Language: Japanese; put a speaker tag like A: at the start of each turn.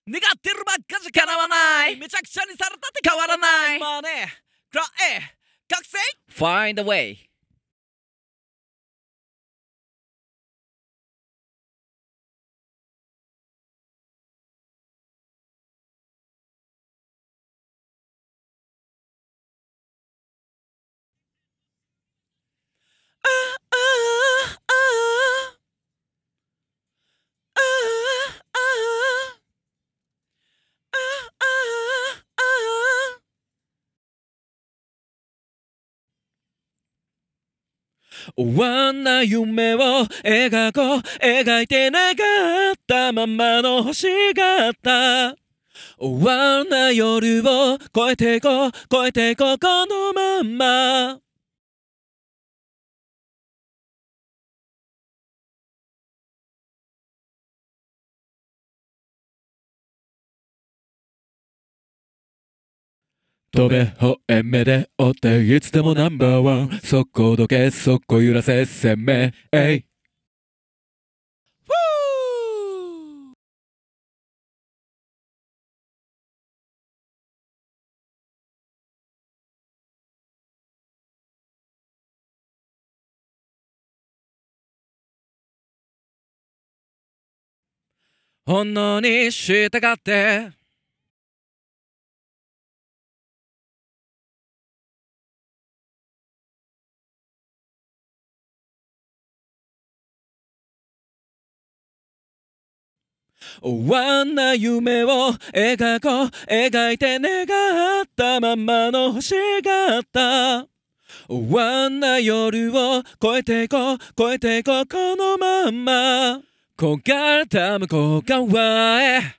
A: 願ってるばっかじ叶わない。めちゃくちゃにされたって変わらない。マネー、くらえ、覚醒 Find a way。終わんない夢を描こう、描いて願ったままの星があった。終わんない夜を越えていこう、越えていこう、このまんま。飛べほえ目で追っていつでもナンバーワン。そこどけそこ揺らせ攻めえい。本能に従って終わんない夢を描こう、描いて願ったままの星があった。終わんない夜を越えていこう、越えていこう、このまんま。焦がれた向こう側へ